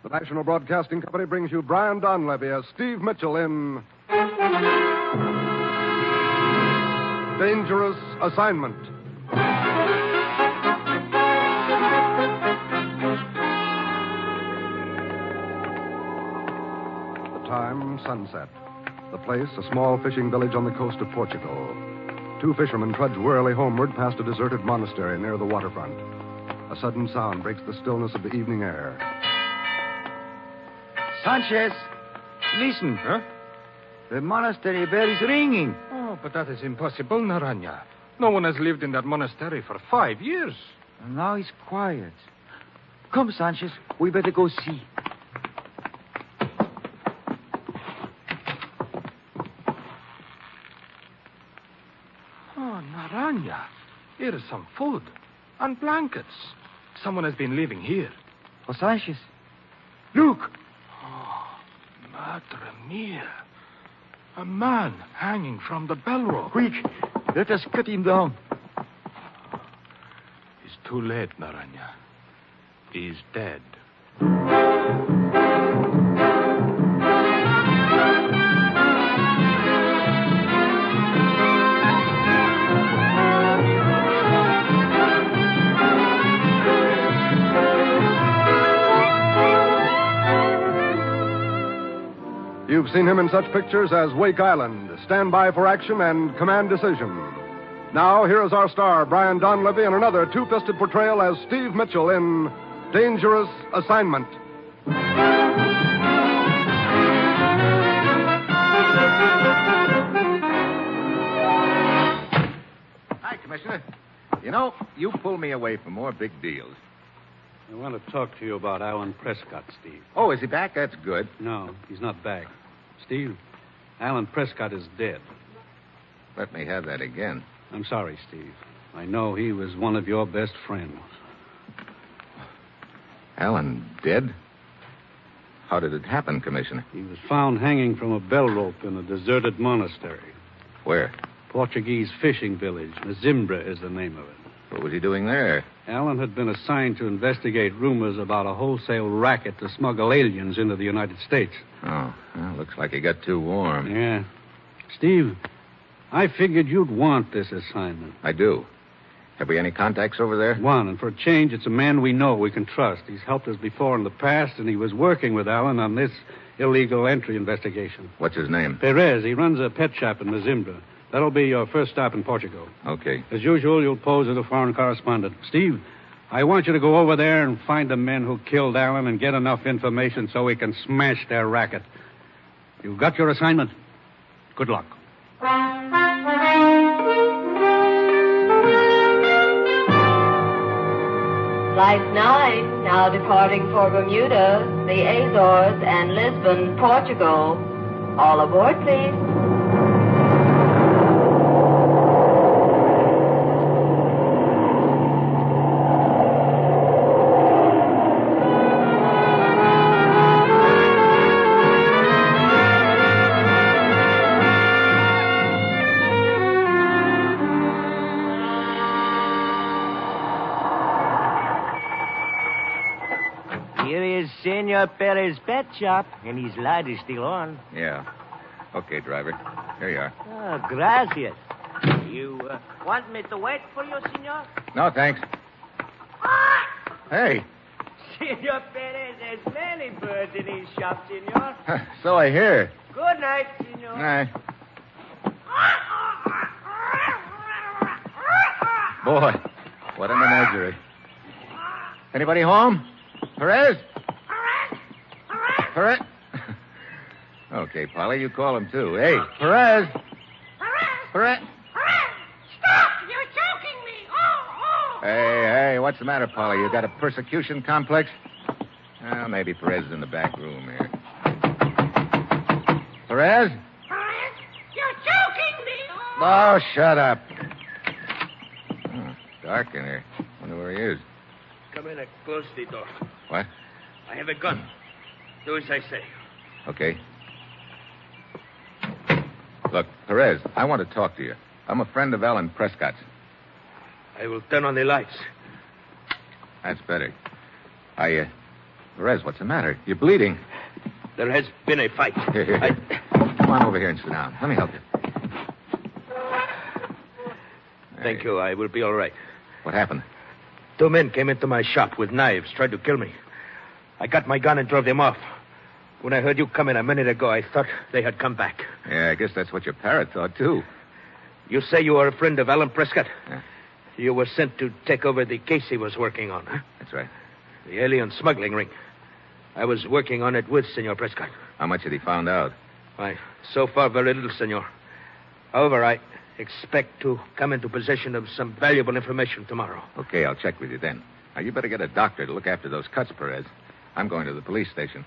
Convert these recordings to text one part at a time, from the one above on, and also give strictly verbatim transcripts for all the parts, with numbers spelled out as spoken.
The National Broadcasting Company brings you Brian Donlevy as Steve Mitchell in Dangerous Assignment. The time, sunset. The place, a small fishing village on the coast of Portugal. Two fishermen trudge wearily homeward past a deserted monastery near the waterfront. A sudden sound breaks the stillness of the evening air. Sanchez, listen. Huh? The monastery bell is ringing. Oh, but that is impossible, Naranja. No one has lived in that monastery for five years. And now it's quiet. Come, Sanchez, we better go see. Oh, Naranja, here is some food and blankets. Someone has been living here. Oh, Sanchez, look. Madre mia. A man hanging from the bell rope. Quick, let us cut him down. It's too late, Naranja. He's dead. You've seen him in such pictures as Wake Island, Stand By for Action, and Command Decision. Now, here is our star, Brian Donlevy, in another two-fisted portrayal as Steve Mitchell in Dangerous Assignment. Hi, Commissioner. You know, you pull me away from more big deals. I want to talk to you about Alan Prescott, Steve. Oh, is he back? That's good. No, he's not back. Steve, Alan Prescott is dead. Let me have that again. I'm sorry, Steve. I know he was one of your best friends. Alan dead? How did it happen, Commissioner? He was found hanging from a bell rope in a deserted monastery. Where? Portuguese fishing village. Mazimbra is the name of it. What was he doing there? Alan had been assigned to investigate rumors about a wholesale racket to smuggle aliens into the United States. Oh, well, looks like he got too warm. Yeah. Steve, I figured you'd want this assignment. I do. Have we any contacts over there? One, and for a change, it's a man we know we can trust. He's helped us before in the past, and he was working with Alan on this illegal entry investigation. What's his name? Perez. He runs a pet shop in Mazimbra. That'll be your first stop in Portugal. Okay. As usual, you'll pose as a foreign correspondent. Steve, I want you to go over there and find the men who killed Alan and get enough information so we can smash their racket. You've got your assignment. Good luck. Flight nine, now departing for Bermuda, the Azores, and Lisbon, Portugal. All aboard, please. Senor Perez's pet shop, and his light is still on. Yeah. Okay, driver. Here you are. Oh, gracias. You uh, want me to wait for you, senor? No, thanks. Hey. Senor Perez has many birds in his shop, senor. So I hear. Good night, senor. Night. Boy, what a menagerie. Anybody home? Perez? Perez? Okay, Polly, you call him, too. Hey, Perez. Perez! Perez. Perez! Stop! You're choking me! Oh, oh! Hey, hey, what's the matter, Polly? You got a persecution complex? Well, maybe Perez is in the back room here. Perez? Perez! You're choking me! Oh, shut up. Oh, it's dark in here. Wonder where he is. Come in and close the door. What? I have a gun. Do as I say. Okay. Look, Perez, I want to talk to you. I'm a friend of Alan Prescott's. I will turn on the lights. That's better. I, uh, Perez, what's the matter? You're bleeding. There has been a fight. Here, here, here. I... Come on over here and sit down. Let me help you. Thank Hey. you. I will be all right. What happened? Two men came into my shop with knives, tried to kill me. I got my gun and drove them off. When I heard you come in a minute ago, I thought they had come back. Yeah, I guess that's what your parrot thought, too. You say you are a friend of Alan Prescott? Yeah. You were sent to take over the case he was working on, huh? That's right. The alien smuggling ring. I was working on it with Senor Prescott. How much had he found out? Why, so far, very little, Senor. However, I expect to come into possession of some valuable information tomorrow. Okay, I'll check with you then. Now, you better get a doctor to look after those cuts, Perez. I'm going to the police station.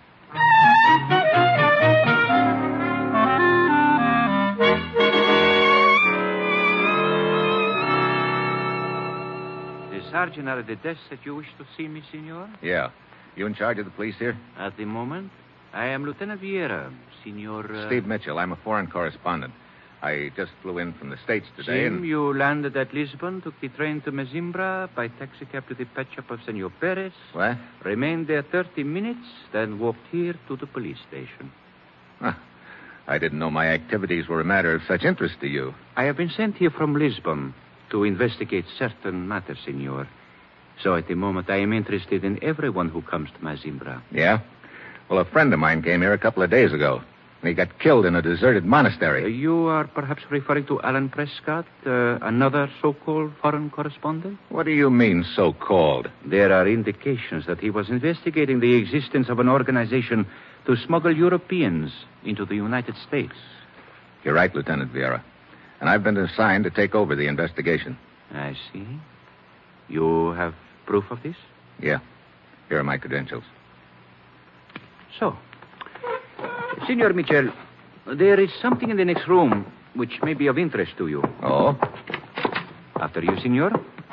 The sergeant are at the desk that you wish to see me, senor? Yeah. You in charge of the police here? At the moment, I am Lieutenant Vieira, senor... Uh... Steve Mitchell. I'm a foreign correspondent. I just flew in from the States today Jim, and... you landed at Lisbon, took the train to Mazimbra, by taxicab to the pet shop of Senor Perez. What? Remained there thirty minutes, then walked here to the police station. Huh. I didn't know my activities were a matter of such interest to you. I have been sent here from Lisbon to investigate certain matters, senor. So at the moment, I am interested in everyone who comes to Mazimbra. Yeah? Well, a friend of mine came here a couple of days ago. And he got killed in a deserted monastery. Uh, you are perhaps referring to Alan Prescott, uh, another so-called foreign correspondent? What do you mean, so-called? There are indications that he was investigating the existence of an organization to smuggle Europeans into the United States. You're right, Lieutenant Vieira. And I've been assigned to take over the investigation. I see. You have proof of this? Yeah. Here are my credentials. So, Senor Mitchell, there is something in the next room which may be of interest to you. Oh? After you, senor.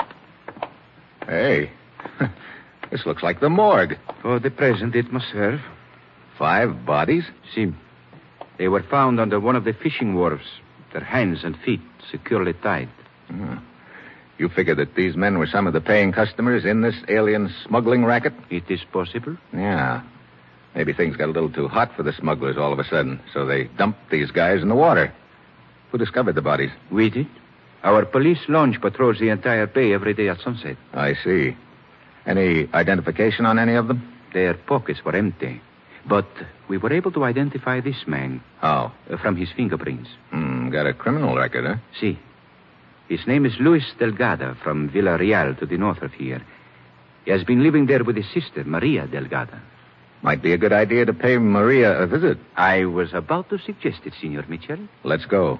Hey. This looks like the morgue. For the present, it must serve. Five bodies? See, they were found under one of the fishing wharves, their hands and feet securely tied. Hmm. You figure that these men were some of the paying customers in this alien smuggling racket? It is possible. Yeah. Maybe things got a little too hot for the smugglers all of a sudden, so they dumped these guys in the water. Who discovered the bodies? We did. Our police launch patrols the entire bay every day at sunset. I see. Any identification on any of them? Their pockets were empty. But we were able to identify this man. How? Uh, from his fingerprints. Hmm, got a criminal record, huh? See. His name is Luis Delgado from Villarreal to the north of here. He has been living there with his sister, Maria Delgado. Might be a good idea to pay Maria a visit. I was about to suggest it, Senor Mitchell. Let's go.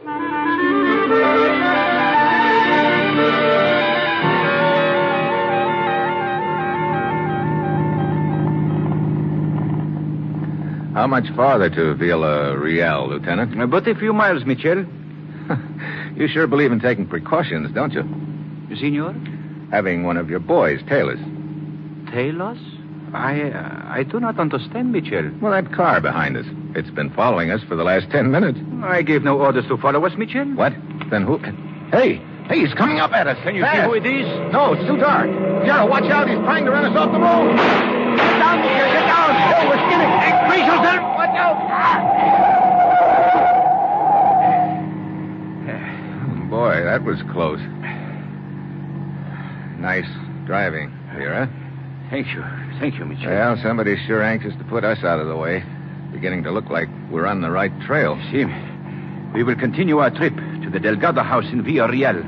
How much farther to Villarreal, Lieutenant? Uh, but a few miles, Mitchell. You sure believe in taking precautions, don't you? Senor? Having one of your boys, Taylor's. Taylor's? I uh, I do not understand, Mitchell. Well, that car behind us. It's been following us for the last ten minutes. I gave no orders to follow us, Mitchell. What? Then who? Hey! Hey, he's coming up at us. Can you Fast. see who it is? No, it's too dark. Yarrow, watch out. He's trying to run us off the road. Get down, Mitchell. Get down. Oh, we're skidding. Hey, freeze yourself. Watch out. Ah. Boy, that was close. Nice driving, Vera. Thank you. Thank you, Mitchell. Well, somebody's sure anxious to put us out of the way. Beginning to look like we're on the right trail. See, we will continue our trip to the Delgado house in Villarreal.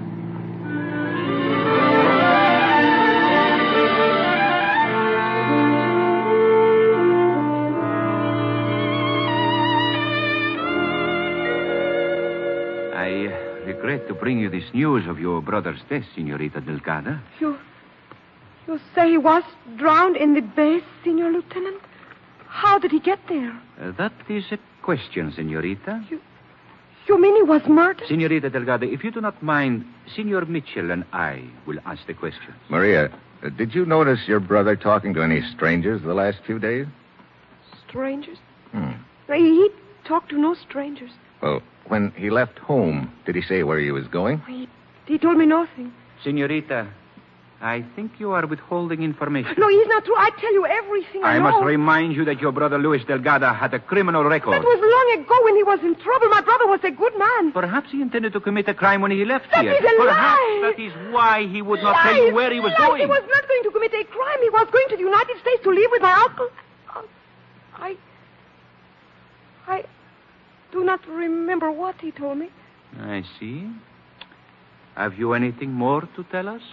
I regret to bring you this news of your brother's death, Senorita Delgado. You... You say he was drowned in the bay, Senor Lieutenant? How did he get there? Uh, that is a question, Senorita. You... You mean he was murdered? Senorita Delgado, if you do not mind, Senor Mitchell and I will ask the questions. Maria, uh, did you notice your brother talking to any strangers the last few days? Strangers? Hmm. He talked to no strangers. Well, when he left home, did he say where he was going? He, he told me nothing. Senorita, I think you are withholding information. No, it's not true. I tell you everything I, I know. must remind you that your brother Luis Delgado had a criminal record. That was long ago when he was in trouble. My brother was a good man. Perhaps he intended to commit a crime when he left that here. That is a Perhaps lie. that is why he would not Lies. tell you where he was Lies. going. He was not going to commit a crime. He was going to the United States to live with my uncle. Oh, I... I do not remember what he told me. I see. Have you anything more to tell us?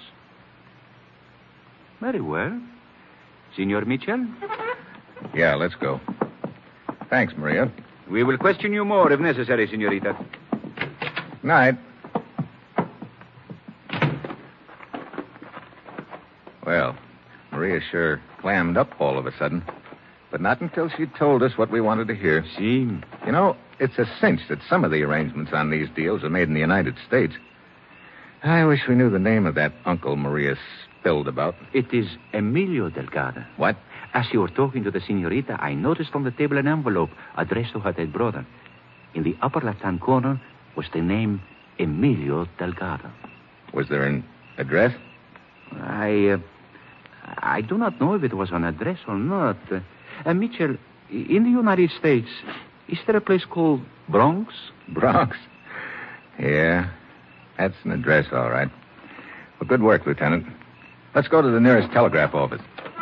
Very well. Senor Mitchell? Yeah, let's go. Thanks, Maria. We will question you more if necessary, senorita. Night. Well, Maria sure clammed up all of a sudden. But not until she told us what we wanted to hear. See? You know, it's a cinch that some of the arrangements on these deals are made in the United States. I wish we knew the name of that uncle Maria spilled about. It is Emilio Delgado. What? As you were talking to the senorita, I noticed on the table an envelope addressed to her dead brother. In the upper left-hand corner was the name Emilio Delgado. Was there an address? I, uh, I do not know if it was an address or not. Uh, uh, Mitchell, in the United States, is there a place called Bronx? Bronx? Yeah, that's an address, all right. Well, good work, Lieutenant. Let's go to the nearest telegraph office.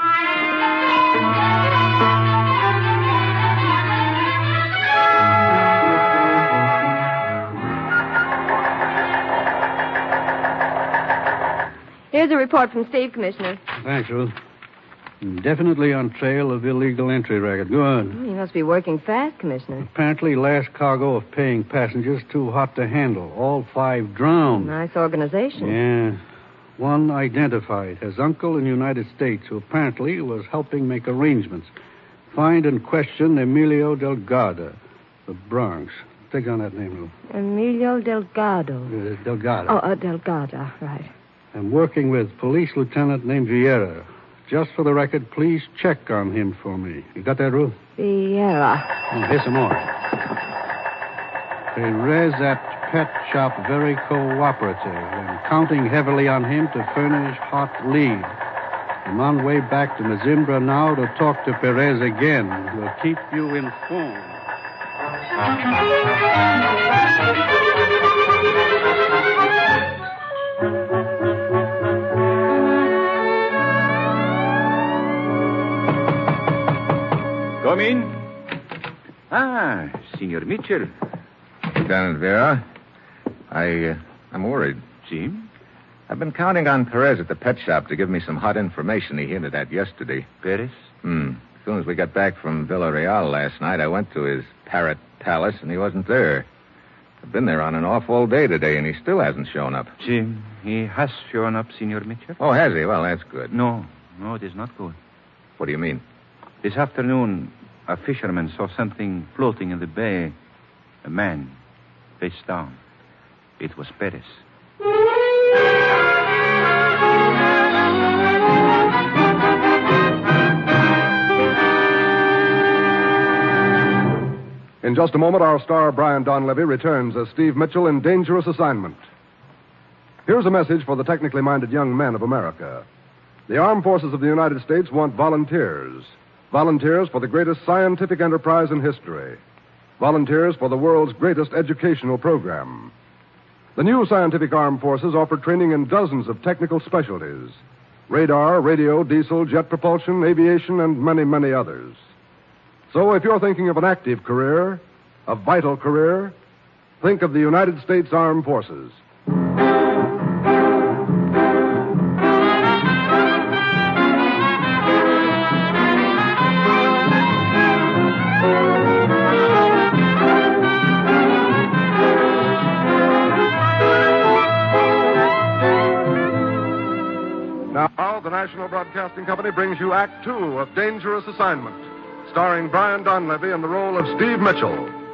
Here's a report from Steve, Commissioner. Thanks, Ruth. Definitely on trail of illegal entry record. Good. You must be working fast, Commissioner. Apparently last cargo of paying passengers too hot to handle. All five drowned. Nice organization. Yeah. One identified as uncle in the United States who apparently was helping make arrangements. Find and question Emilio Delgado, the Bronx. Take down that name, Ruth. Emilio Delgado. Uh, Delgado. Oh, uh, Delgado, right. I'm working with police lieutenant named Vieira. Just for the record, please check on him for me. You got that, Ruth? Vieira. Oh, here's some more. Perez at pet shop very cooperative and counting heavily on him to furnish hot lead. I'm on way back to Mazimbra now to talk to Perez again. We'll keep you informed. Come in. Ah, Senor Mitchell. Lieutenant Vera, I, uh, I'm worried. See? I've been counting on Perez at the pet shop to give me some hot information he hinted at yesterday. Perez? Hmm. As soon as we got back from Villarreal last night, I went to his Parrot Palace, and he wasn't there. I've been there on and off all day today, and he still hasn't shown up. Jim, he has shown up, Senor Mitchell. Oh, has he? Well, that's good. No, no, it is not good. What do you mean? This afternoon, a fisherman saw something floating in the bay. A man, face down. It was Perez. In just a moment, our star, Brian Donlevy, returns as Steve Mitchell in Dangerous Assignment. Here's a message for the technically minded young men of America. The armed forces of the United States want volunteers. Volunteers for the greatest scientific enterprise in history. Volunteers for the world's greatest educational program. The new scientific armed forces offer training in dozens of technical specialties. Radar, radio, diesel, jet propulsion, aviation, and many, many others. So if you're thinking of an active career, a vital career, think of the United States Armed Forces. Now, the National Broadcasting Company brings you Act Two of Dangerous Assignment, starring Brian Donlevy in the role of Steve Mitchell.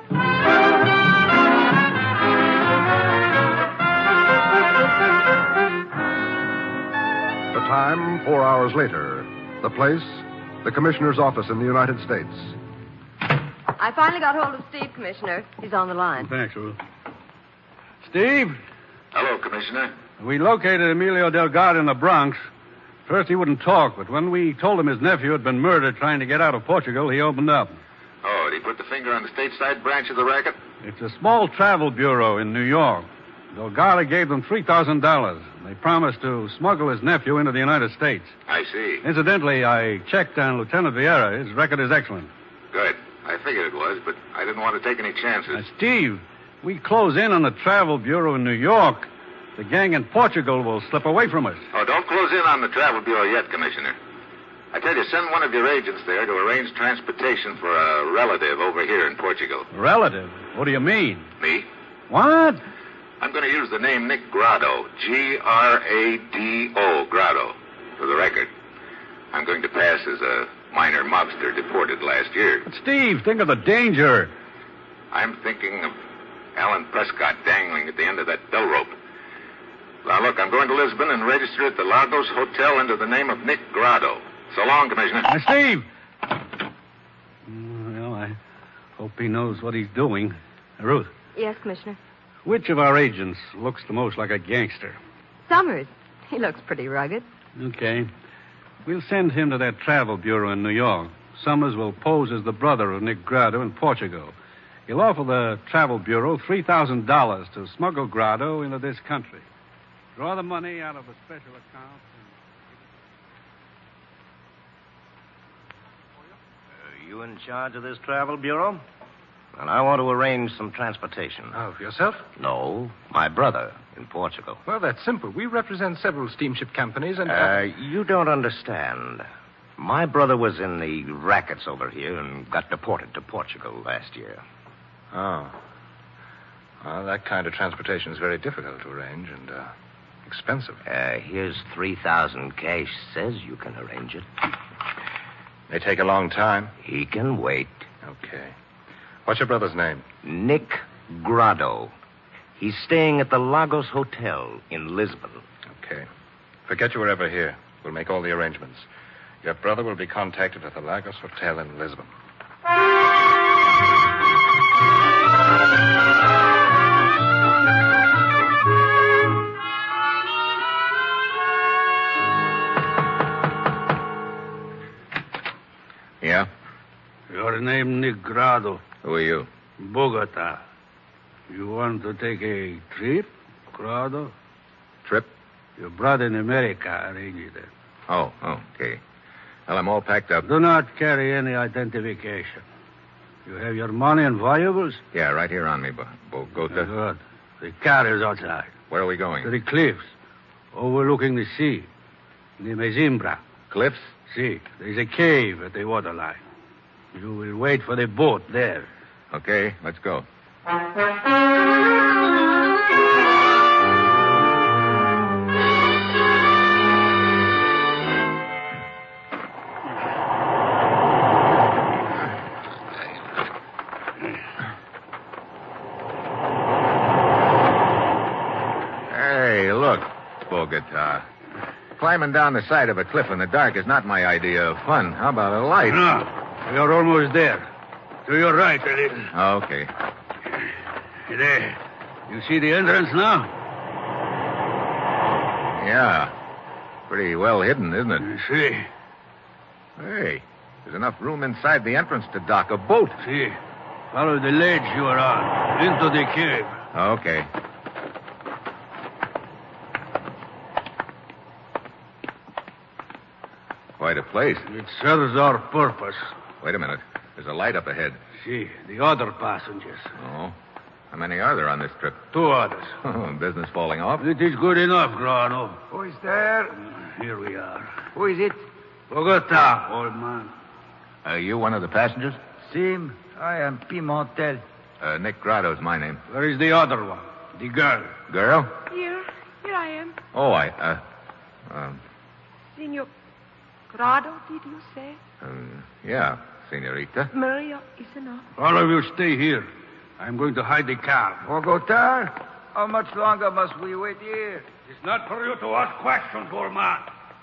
The time, four hours later. The place, the Commissioner's office in the United States. I finally got hold of Steve, Commissioner. He's on the line. Thanks, Ruth. Steve? Hello, Commissioner. We located Emilio Delgado in the Bronx. First, he wouldn't talk, but when we told him his nephew had been murdered trying to get out of Portugal, he opened up. Oh, did he put the finger on the stateside branch of the racket? It's a small travel bureau in New York. Delgado gave them three thousand dollars. They promised to smuggle his nephew into the United States. I see. Incidentally, I checked on Lieutenant Vieira. His record is excellent. Good. I figured it was, but I didn't want to take any chances. Now, Steve, we close in on the travel bureau in New York. The gang in Portugal will slip away from us. Oh, don't close in on the travel bureau yet, Commissioner. I tell you, send one of your agents there to arrange transportation for a relative over here in Portugal. Relative? What do you mean? Me? What? I'm going to use the name Nick Grado, G R A D O, Grado, for the record. I'm going to pass as a minor mobster deported last year. But Steve, think of the danger. I'm thinking of Alan Prescott dangling at the end of that bell rope. Now, look, I'm going to Lisbon and register at the Lagos Hotel under the name of Nick Grado. So long, Commissioner. Now, Steve! Well, I hope he knows what he's doing. Ruth. Yes, Commissioner. Which of our agents looks the most like a gangster? Summers. He looks pretty rugged. Okay. We'll send him to that travel bureau in New York. Summers will pose as the brother of Nick Grado in Portugal. He'll offer the travel bureau three thousand dollars to smuggle Grado into this country. Draw the money out of a special account. Are you in charge of this travel bureau? Well, I want to arrange some transportation. Oh, for yourself? No, my brother in Portugal. Well, that's simple. We represent several steamship companies and... Uh, you don't understand. My brother was in the rackets over here and got deported to Portugal last year. Oh. Well, that kind of transportation is very difficult to arrange and uh, expensive. Uh, here's three thousand cash. Says you can arrange it. May take a long time. He can wait. Okay. What's your brother's name? Nick Grado. He's staying at the Lagos Hotel in Lisbon. Okay. Forget you were ever here. We'll make all the arrangements. Your brother will be contacted at the Lagos Hotel in Lisbon. Yeah? Your name, Nick Grado. Who are you? Bogota. You want to take a trip, Grado? Trip? Your brother in America arranged it. Oh, oh, okay. Well, I'm all packed up. Do not carry any identification. You have your money and valuables? Yeah, right here on me, Bo- Bogota. Good. The car is outside. Where are we going? To the cliffs, overlooking the sea. Near Mezimbra. Cliffs? See, there's a cave at the waterline. You will wait for the boat there. Okay, let's go. Hey, look, Bogota. Climbing down the side of a cliff in the dark is not my idea of fun. How about a light? No, we are almost there. To your right, a little. Okay. There. You see the entrance now? Yeah. Pretty well hidden, isn't it? You see. Hey, there's enough room inside the entrance to dock a boat. See. Follow the ledge you are on. Into the cave. Okay. Quite a place. It serves our purpose. Wait a minute. There's a light up ahead. See, the other passengers. Oh. How many are there on this trip? Two others. Business falling off? It is good enough, Grano. Who is there? Here we are. Who is it? Bogota, old man. Are you one of the passengers? Sim, I am Pimentel. Uh, Nick Grado's my name. Where is the other one? The girl. Girl? Here. Here I am. Oh, I, uh, um, Senor Grado, did you say? um yeah, senorita. Maria is enough. All of you stay here. I'm going to hide the car. Bogota? How much longer must we wait here? It's not for you to ask questions, old man.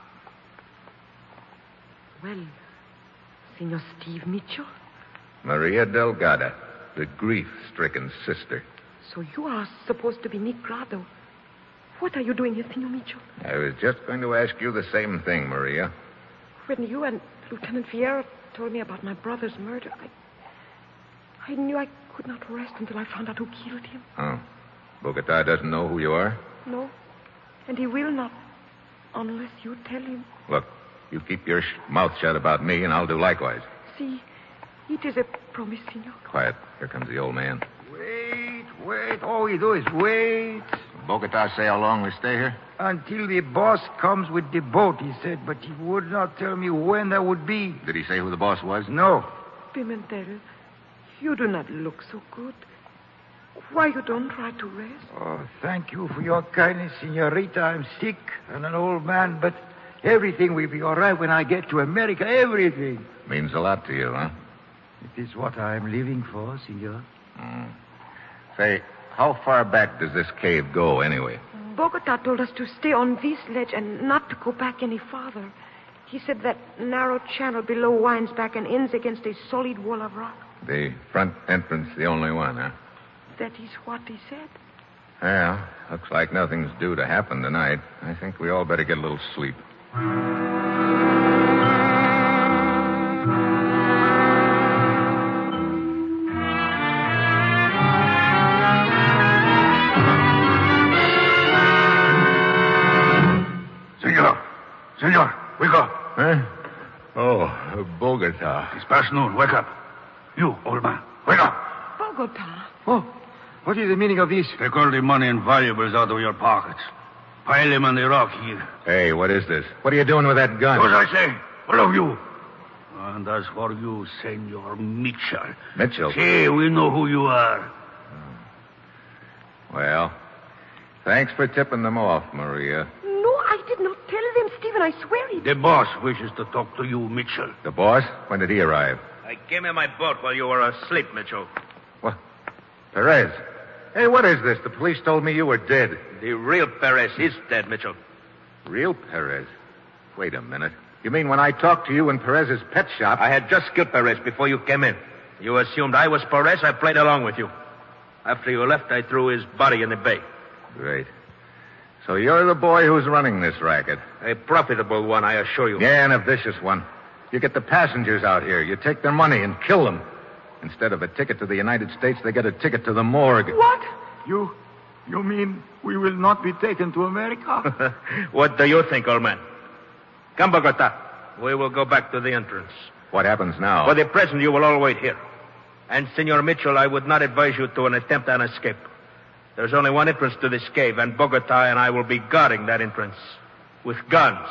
Well, Senor Steve Mitchell? Maria Delgado, the grief-stricken sister. So you are supposed to be Nick Grado. What are you doing here, Senor Mitchell? I was just going to ask you the same thing, Maria. When you and Lieutenant Vieira told me about my brother's murder, I... I knew I could not rest until I found out who killed him. Oh. Bogota doesn't know who you are? No. And he will not, unless you tell him. Look, you keep your sh- mouth shut about me, and I'll do likewise. See, it is a promise, Senor. Quiet. Here comes the old man. Wait, wait. All we do is wait. Bogota say how long we stay here? Until the boss comes with the boat, he said, but he would not tell me when that would be. Did he say who the boss was? No. Pimentel, you do not look so good. Why you don't try to rest? Oh, thank you for your kindness, Senorita. I'm sick and an old man, but everything will be all right when I get to America. Everything. Means a lot to you, huh? It is what I'm living for, Senor. Mm. Say, how far back does this cave go, anyway? Bogota told us to stay on this ledge and not to go back any farther. He said that narrow channel below winds back and ends against a solid wall of rock. The front entrance, the only one, huh? That is what he said. Well, looks like nothing's due to happen tonight. I think we all better get a little sleep. Senor. Senor, wake up. Huh? Oh, Bogota. It's past noon. Wake up. You, old man, wake up. Bogota. Oh, what is the meaning of this? Take all the money and valuables out of your pockets. Pile them on the rock here. Hey, what is this? What are you doing with that gun? What I say? All of you. And as for you, Senor Mitchell. Mitchell? See, we know who you are. Well, thanks for tipping them off, Maria. No, I did not tell them, Stephen. I swear it. The boss wishes to talk to you, Mitchell. The boss? When did he arrive? I came in my boat while you were asleep, Mitchell. What? Perez. Hey, what is this? The police told me you were dead. The real Perez is dead, Mitchell. Real Perez? Wait a minute. You mean when I talked to you in Perez's pet shop? I had just killed Perez before you came in. You assumed I was Perez. I played along with you. After you left, I threw his body in the bay. Great. So you're the boy who's running this racket. A profitable one, I assure you. Yeah, and a vicious one. You get the passengers out here. You take their money and kill them. Instead of a ticket to the United States, they get a ticket to the morgue. What? You... You mean we will not be taken to America? What do you think, old man? Come, Bogota. We will go back to the entrance. What happens now? For the present, you will all wait here. And, Senor Mitchell, I would not advise you to an attempt on escape. There's only one entrance to this cave, and Bogota and I will be guarding that entrance with guns.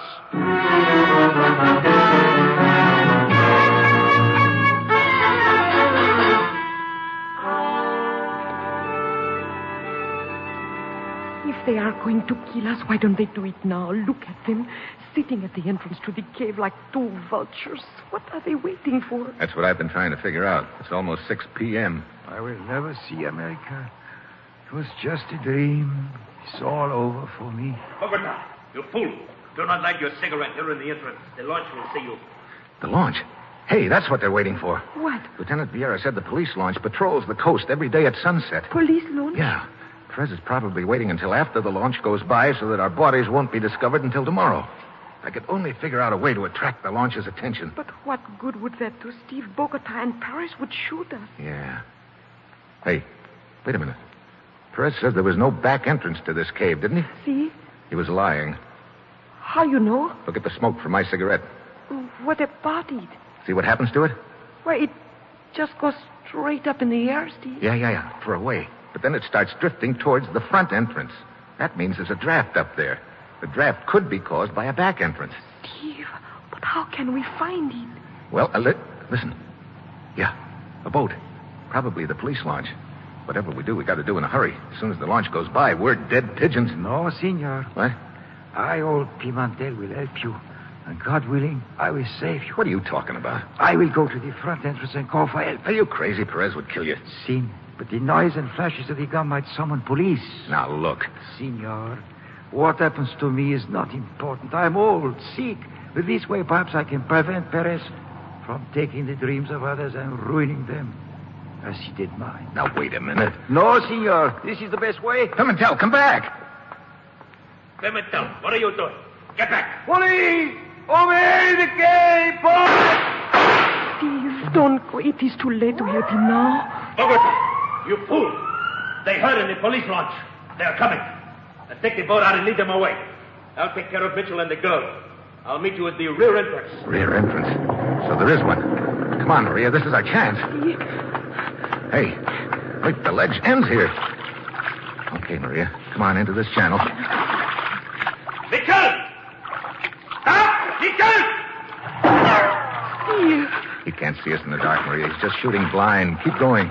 If they are going to kill us, why don't they do it now? Look at them, sitting at the entrance to the cave like two vultures. What are they waiting for? That's what I've been trying to figure out. It's almost six p.m. I will never see America. It was just a dream. It's all over for me. Bogota, you fool. Do not light your cigarette here in the entrance. The launch will see you. The launch? Hey, that's what they're waiting for. What? Lieutenant Vieira said the police launch patrols the coast every day at sunset. Police launch? Yeah. Perez is probably waiting until after the launch goes by so that our bodies won't be discovered until tomorrow. I could only figure out a way to attract the launch's attention. But what good would that do, Steve? Bogota and Paris would shoot us. Yeah. Hey, wait a minute. Perez says there was no back entrance to this cave, didn't he? See? He was lying. How you know? Look at the smoke from my cigarette. What about it? See what happens to it? Why, it just goes straight up in the air, Steve. Yeah, yeah, yeah, for a way. But then it starts drifting towards the front entrance. That means there's a draft up there. The draft could be caused by a back entrance. Steve, but how can we find it? Well, uh, li- listen. Yeah, a boat. Probably the police launch. Whatever we do, we got to do in a hurry. As soon as the launch goes by, we're dead pigeons. No, senor. What? I, old Pimentel, will help you. And God willing, I will save you. What are you talking about? I will go to the front entrance and call for help. Are you crazy? Perez would kill you. Sin. But the noise and flashes of the gun might summon police. Now, look. Senor, what happens to me is not important. I'm old, sick. But this way, perhaps I can prevent Perez from taking the dreams of others and ruining them, as he did mine. Now, wait a minute. No, senor. This is the best way. Come and tell. Come back. Pimentel, what are you doing? Get back. Police! Obey the gate, boy! Steve, don't go. It is too late to help him now. Bogota, you fool. They heard in the police launch. They're coming. Now take the boat out and lead them away. I'll take care of Mitchell and the girl. I'll meet you at the rear entrance. Rear entrance? So there is one. Come on, Maria. This is our chance. Hey, wait, the ledge ends here. Okay, Maria. Come on into this channel. Mitchell! Stop! Mitchell! Steve. He can't see us in the dark, Maria. He's just shooting blind. Keep going.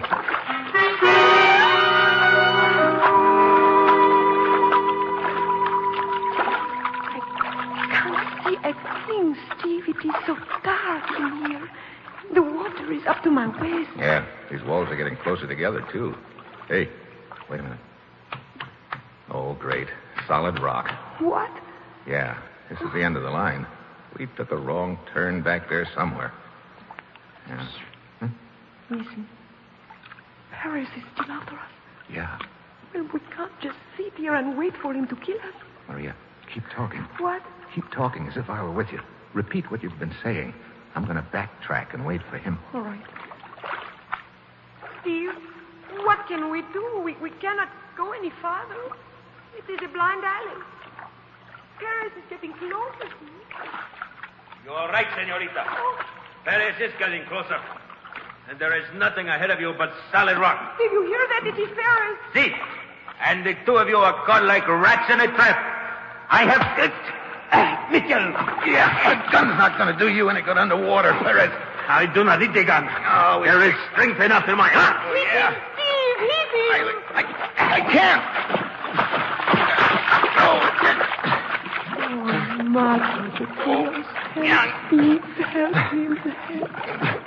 Steve, it is so dark in here. The water is up to my waist. Yeah, these walls are getting closer together, too. Hey, wait a minute. Oh, great. Solid rock. What? Yeah, this is the end of the line. We took a wrong turn back there somewhere. Yeah. Hmm? Listen. Perez is still after us. Yeah. Well, we can't just sit here and wait for him to kill us. Maria, keep talking. What? Keep talking as if I were with you. Repeat what you've been saying. I'm going to backtrack and wait for him. All right. Steve, what can we do? We, we cannot go any farther. It is a blind alley. Perez is getting closer. You're right, senorita. Perez is getting closer. And there is nothing ahead of you but solid rock. Did you hear that? It is Perez. See? And the two of you are caught like rats in a trap. I have... Uh, uh, Mitchell! Yeah, the gun's not going to do you any good underwater, Perez. I do not need the gun. Oh, there is strength enough in my arm. Oh, yeah. Steve, hit him. I, I, I can't. Oh, Martin, Dios, help Steve, help him, help.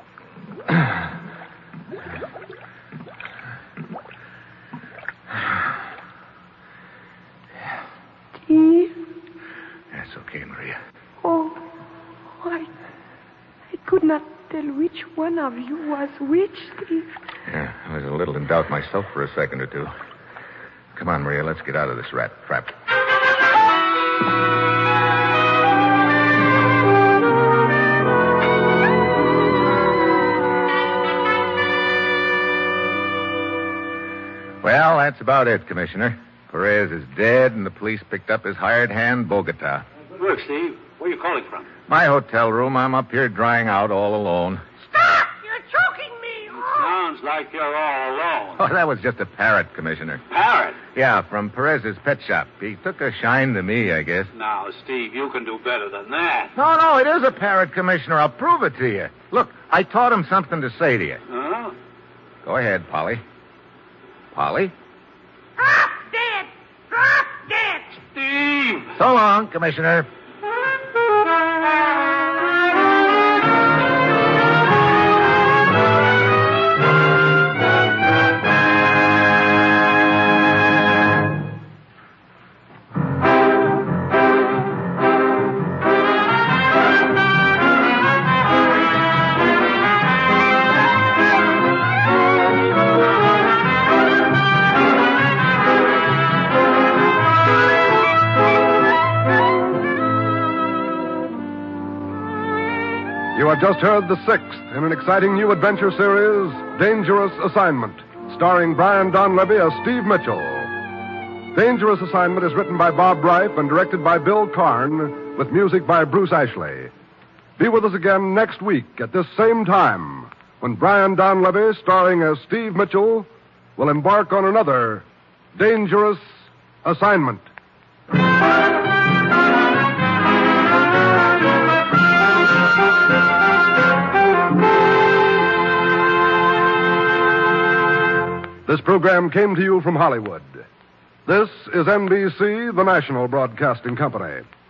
Steve? That's okay, Maria. Oh, I, I could not tell which one of you was which, Steve. Yeah, I was a little in doubt myself for a second or two. Come on, Maria, let's get out of this rat trap. Well, that's about it, Commissioner. Perez is dead, and the police picked up his hired hand, Bogota. Good work, Steve. Where are you calling from? My hotel room. I'm up here drying out all alone. Stop! You're choking me! Oh. Sounds like you're all alone. Oh, that was just a parrot, Commissioner. Parrot? Yeah, from Perez's pet shop. He took a shine to me, I guess. Now, Steve, you can do better than that. No, no, it is a parrot, Commissioner. I'll prove it to you. Look, I taught him something to say to you. Huh? Go ahead, Polly. Polly? Drop dead! Drop dead! Steve! So long, Commissioner. You have just heard the sixth in an exciting new adventure series, Dangerous Assignment, starring Brian Donlevy as Steve Mitchell. Dangerous Assignment is written by Bob Reif and directed by Bill Karn, with music by Bruce Ashley. Be with us again next week at this same time, when Brian Donlevy, starring as Steve Mitchell, will embark on another Dangerous Assignment. This program came to you from Hollywood. This is N B C, the national broadcasting company.